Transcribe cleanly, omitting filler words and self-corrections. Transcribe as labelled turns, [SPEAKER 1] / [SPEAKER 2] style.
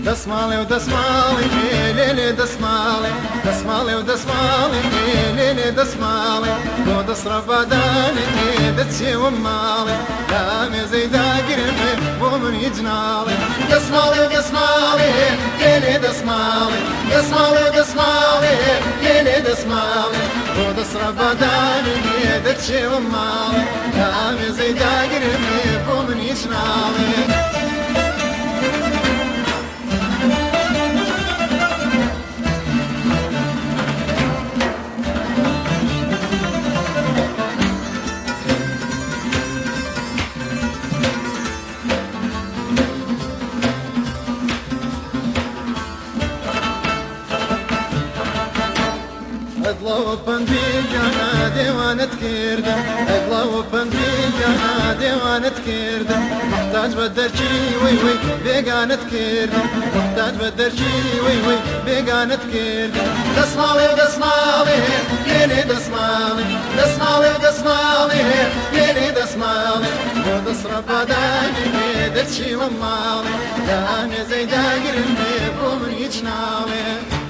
[SPEAKER 1] دسمالي ودسمالي ليلي دسمالي دسمالي ودسمالي ليلي دسمالي بود اصرف بداني دتشي ومالي دامي زي داقرمي بومن يجنالي دسمالي ودسمالي ليلي دسمالي دسمالي ودسمالي ليلي دسمالي بود اصرف بداني دتشي ومالي دامي زي داقرمي بومن يجنالي اطلعوا بنديجانا ديوانة كيردة اطلعوا بنديجانا ديوانة كيردة محتاج بدرشي وي وي بيقانة كيردة محتاج بدرشي وي وي بيقانة كيردة دسمالي ودسمالي ليلي دسمالي دسمالي ودسمالي ليلي دسمالي بود اصرف بداني درشي ومالي دامي زي داقر اللي بومن يجنالي